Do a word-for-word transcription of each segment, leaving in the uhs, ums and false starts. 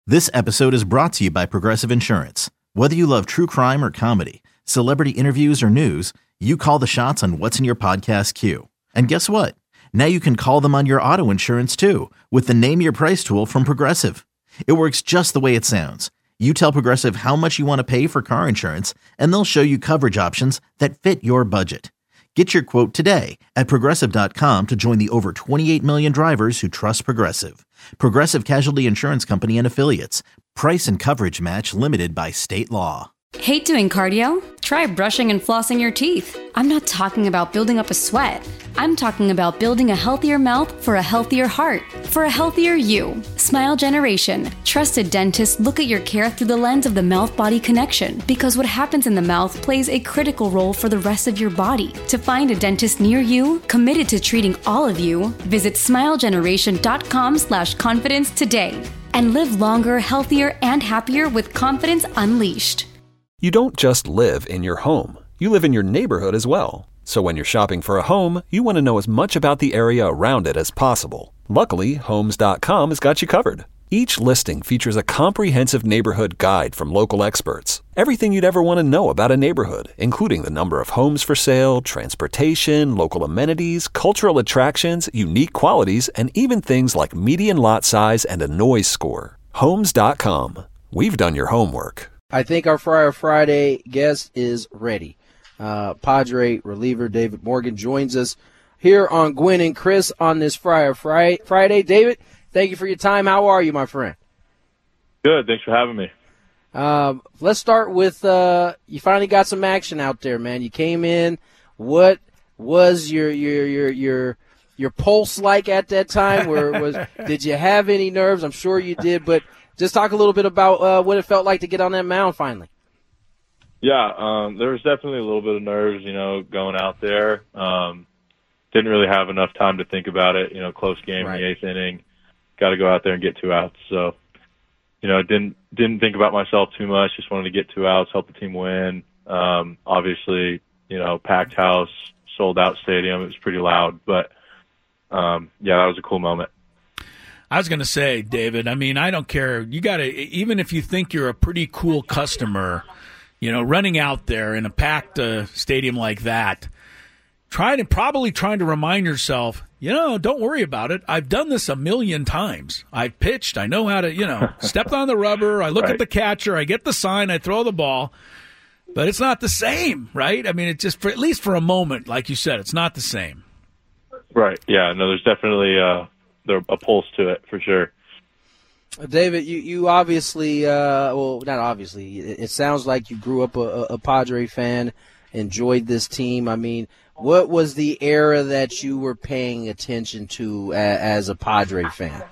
This episode is brought to you by Progressive Insurance. Whether you love true crime or comedy, celebrity interviews or news, you call the shots on what's in your podcast queue. And guess what? Now you can call them on your auto insurance too with the Name Your Price tool from Progressive. It works just the way it sounds. You tell Progressive how much you want to pay for car insurance, and they'll show you coverage options that fit your budget. Get your quote today at Progressive dot com to join the over twenty-eight million drivers who trust Progressive. Progressive Casualty Insurance Company and Affiliates. Price and coverage match limited by state law. Hate doing cardio? Try brushing and flossing your teeth. I'm not talking about building up a sweat. I'm talking about building a healthier mouth for a healthier heart, for a healthier you. Smile Generation. Trusted dentists look at your care through the lens of the mouth-body connection, because what happens in the mouth plays a critical role for the rest of your body. To find a dentist near you, committed to treating all of you, visit smile generation dot com slash confidence today. And live longer, healthier, and happier with confidence unleashed. You don't just live in your home. You live in your neighborhood as well. So when you're shopping for a home, you want to know as much about the area around it as possible. Luckily, Homes dot com has got you covered. Each listing features a comprehensive neighborhood guide from local experts. Everything you'd ever want to know about a neighborhood, including the number of homes for sale, transportation, local amenities, cultural attractions, unique qualities, and even things like median lot size and a noise score. Homes dot com. We've done your homework. I think our Friar Friday guest is ready. Uh, Padre reliever David Morgan joins us here on Gwynn and Chris on this Friar Friday. David, thank you for your time. How are you, my friend? Good. Thanks for having me. Um, let's start with uh, you finally got some action out there, man. You came in. What was your your your your your pulse like at that time? Where was did you have any nerves? I'm sure you did, but just talk a little bit about uh, what it felt like to get on that mound finally. Yeah, um, there was definitely a little bit of nerves, you know, going out there. Um, didn't really have enough time to think about it. You know, close game right. in the eighth inning. Got to go out there and get two outs. So, you know, didn't didn't think about myself too much. Just wanted to get two outs, help the team win. Um, obviously, you know, packed house, sold out stadium. It was pretty loud, but um, yeah, that was a cool moment. I was going to say, David, I mean, I don't care. You got to, even if you think you're a pretty cool customer, you know, running out there in a packed uh, stadium like that, trying to probably trying to remind yourself, you know, don't worry about it. I've done this a million times. I've pitched. I know how to, you know, stepped on the rubber. I look right. at the catcher. I get the sign. I throw the ball. But it's not the same, right? I mean, it's just for at least for a moment, like you said, it's not the same. Right. Yeah. No, there's definitely uh, there a pulse to it for sure. David, you, you obviously, uh, well, not obviously, it, it sounds like you grew up a, a Padre fan, enjoyed this team. I mean, what was the era that you were paying attention to a, as a Padre fan?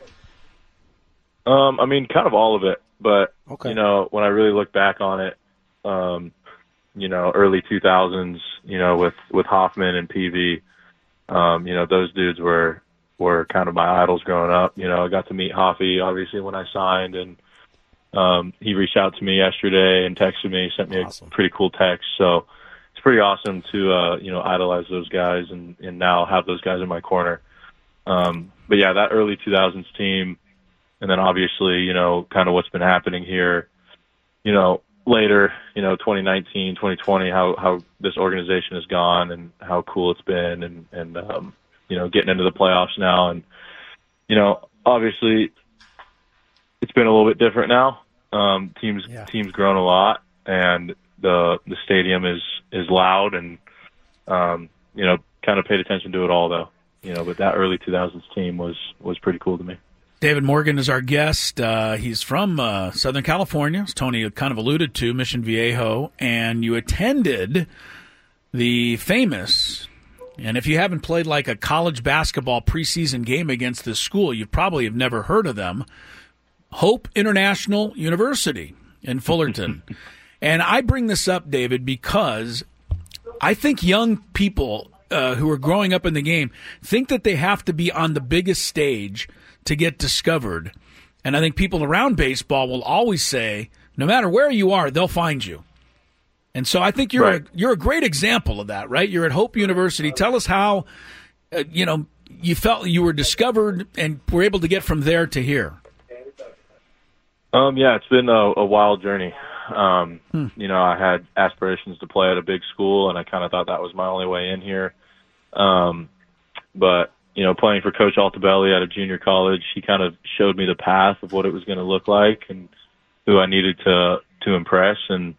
Um, I mean, kind of all of it. But, okay. you know, when I really look back on it, um, you know, early two thousands, you know, with, with Hoffman and P V, um, you know, those dudes were – were kind of my idols growing up. You know, I got to meet Hoffy, obviously, when I signed, and um, he reached out to me yesterday and texted me, sent me awesome. a pretty cool text. So it's pretty awesome to, uh, you know, idolize those guys and, and now have those guys in my corner. Um, but, yeah, that early two thousands team, and then obviously, you know, kind of what's been happening here, you know, later, you know, twenty nineteen, twenty twenty, how, how this organization has gone and how cool it's been and, and um, you know, getting into the playoffs now. And, you know, obviously it's been a little bit different now. Um, teams, yeah. teams grown a lot and the, the stadium is, is loud and, um, you know, kind of paid attention to it all though, you know, but that early two thousands team was, was pretty cool to me. David Morgan is our guest. Uh, he's from uh, Southern California, as Tony kind of alluded to, Mission Viejo, and you attended the famous, and if you haven't played like a college basketball preseason game against this school, you probably have never heard of them, Hope International University in Fullerton. And I bring this up, David, because I think young people uh, who are growing up in the game think that they have to be on the biggest stage to get discovered. And I think people around baseball will always say, no matter where you are, they'll find you. And so I think you're right. a, you're a great example of that, right? You're at Hope University. Tell us how, uh, you know, you felt you were discovered and were able to get from there to here. Um, yeah, it's been a, a wild journey. Um, Hmm. You know, I had aspirations to play at a big school, and I kind of thought that was my only way in here. Um, but, you know, playing for Coach Altobelli at a junior college, he kind of showed me the path of what it was going to look like and who I needed to to impress, and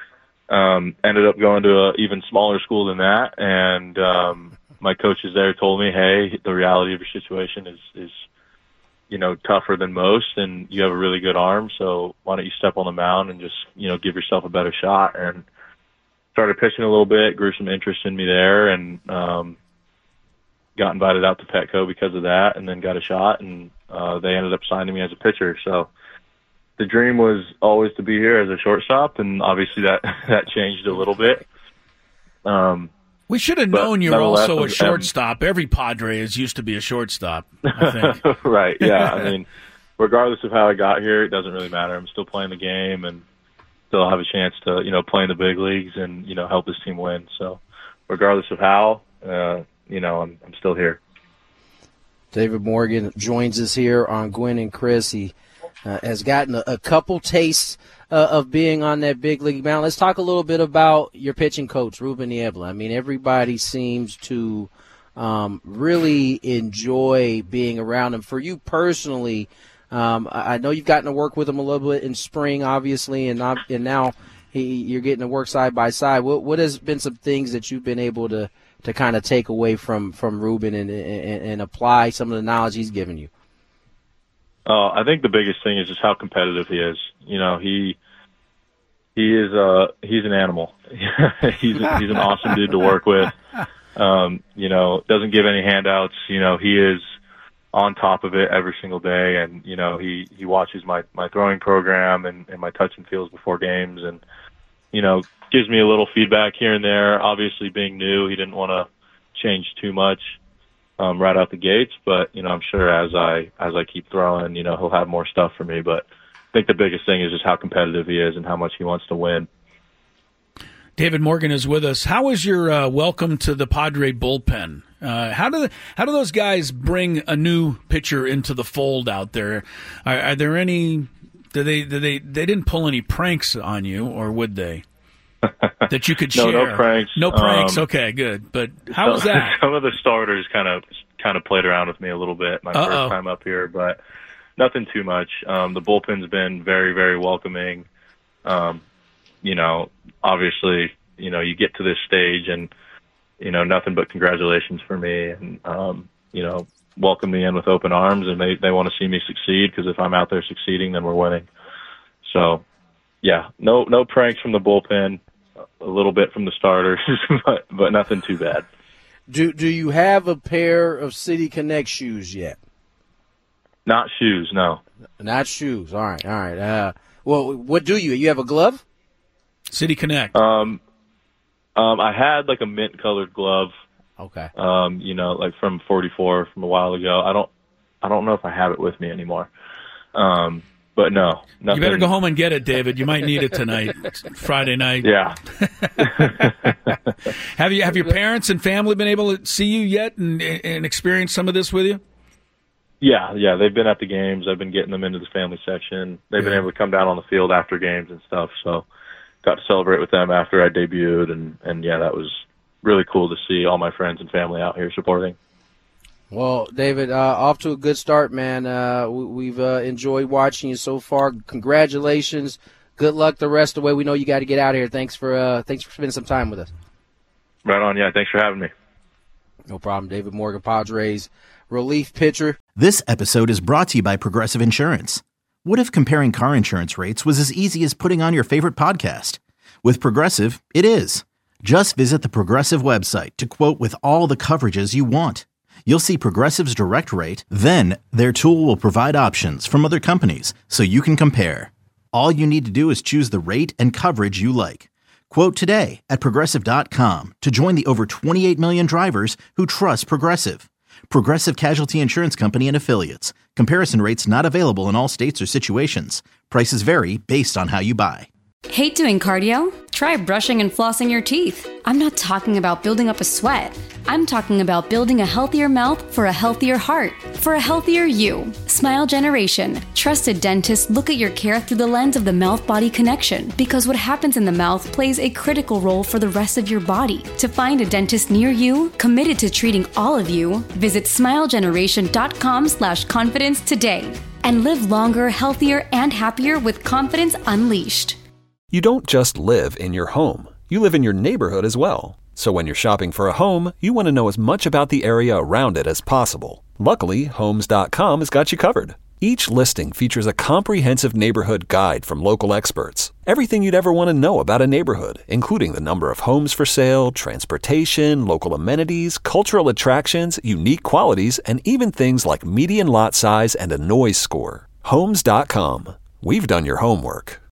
um, ended up going to an even smaller school than that. And um, my coaches there told me, hey, the reality of your situation is, is you know, tougher than most, and you have a really good arm, so why don't you step on the mound and just, you know, give yourself a better shot. And started pitching a little bit, grew some interest in me there, and um, got invited out to Petco because of that, and then got a shot, and uh, they ended up signing me as a pitcher. So the dream was always to be here as a shortstop, and obviously that, that changed a little bit. Um, We should have But known you were nonetheless, also a um, shortstop. Every Padre is used to be a shortstop, I think. Right, yeah. I mean, regardless of how I got here, it doesn't really matter. I'm still playing the game and still have a chance to, you know, play in the big leagues and, you know, help this team win. So regardless of how, uh, you know, I'm, I'm still here. David Morgan joins us here on Gwynn and Chris. He uh, has gotten a, a couple tastes uh, of being on that big league mound. Let's talk a little bit about your pitching coach, Ruben Niebla. I mean, everybody seems to um, really enjoy being around him. For you personally, um, I I know you've gotten to work with him a little bit in spring, obviously, and not, and now he, you're getting to work side by side. What what has been some things that you've been able to to kind of take away from from Ruben and, and and apply some of the knowledge he's given you? Uh, I think the biggest thing is just how competitive he is. You know, he he is uh he's an animal. he's a, he's an awesome dude to work with. Um, you know, doesn't give any handouts. You know, he is on top of it every single day, and you know, he he watches my my throwing program and, and my touch and feels before games, and you know, gives me a little feedback here and there. Obviously, being new, he didn't want to change too much um, right out the gates, but you know, I'm sure as I as I keep throwing, you know, he'll have more stuff for me. But I think the biggest thing is just how competitive he is and how much he wants to win. David Morgan is with us. How is your uh, welcome to the Padre bullpen? Uh, how do the, how do those guys bring a new pitcher into the fold out there? Are, are there any? Do they? Do they? They didn't pull any pranks on you, or would they? That you could no, share. No pranks. No pranks. Um, okay, good. But how was some, that? Some of the starters kind of kind of played around with me a little bit my Uh-oh. first time up here, but nothing too much. Um, the bullpen's been very, very welcoming. Um, you know, obviously, you know, you get to this stage and, you know, nothing but congratulations for me, and, um, you know, welcome me in with open arms, and they, they want to see me succeed, because if I'm out there succeeding, then we're winning. So, yeah, no, no pranks from the bullpen, a little bit from the starters, but, but nothing too bad. Do do you have a pair of City Connect shoes yet? Not shoes, no. Not shoes. All right, all right. Uh, well, what do you? You have a glove? City Connect. Um, um, I had like a mint colored glove. Okay. Um, you know, like from forty-four from a while ago. I don't, I don't know if I have it with me anymore. Um, but no, nothing. You better go home and get it, David. You might need it tonight, Friday night. Yeah. have you have your parents and family been able to see you yet and, and experience some of this with you? Yeah, yeah. They've been at the games. I've been getting them into the family section. They've Yeah. been able to come down on the field after games and stuff. So got to celebrate with them after I debuted, and, and yeah, that was really cool to see all my friends and family out here supporting. Well, David, uh, off to a good start, man. Uh, we, we've uh, enjoyed watching you so far. Congratulations. Good luck the rest of the way. We know you got to get out of here. Thanks for uh, thanks for spending some time with us. Right on. Yeah, thanks for having me. No problem. David Morgan, Padres relief pitcher. This episode is brought to you by Progressive Insurance. What if comparing car insurance rates was as easy as putting on your favorite podcast? With Progressive, it is. Just visit the Progressive website to quote with all the coverages you want. You'll see Progressive's direct rate, then their tool will provide options from other companies so you can compare. All you need to do is choose the rate and coverage you like. Quote today at Progressive dot com to join the over twenty-eight million drivers who trust Progressive. Progressive Casualty Insurance Company and Affiliates. Comparison rates not available in all states or situations. Prices vary based on how you buy. Hate doing cardio? try brushing and flossing your teeth. I'm not talking about building up a sweat. I'm talking about building a healthier mouth for a healthier heart, for a healthier you. Smile Generation. Trusted dentists look at your care through the lens of the mouth-body connection, because what happens in the mouth plays a critical role for the rest of your body. To find a dentist near you, committed to treating all of you, visit smilegeneration.com slash confidence today. And live longer, healthier, and happier with confidence unleashed. You don't just live in your home. You live in your neighborhood as well. So when you're shopping for a home, you want to know as much about the area around it as possible. Luckily, Homes dot com has got you covered. Each listing features a comprehensive neighborhood guide from local experts. Everything you'd ever want to know about a neighborhood, including the number of homes for sale, transportation, local amenities, cultural attractions, unique qualities, and even things like median lot size and a noise score. Homes dot com. We've done your homework.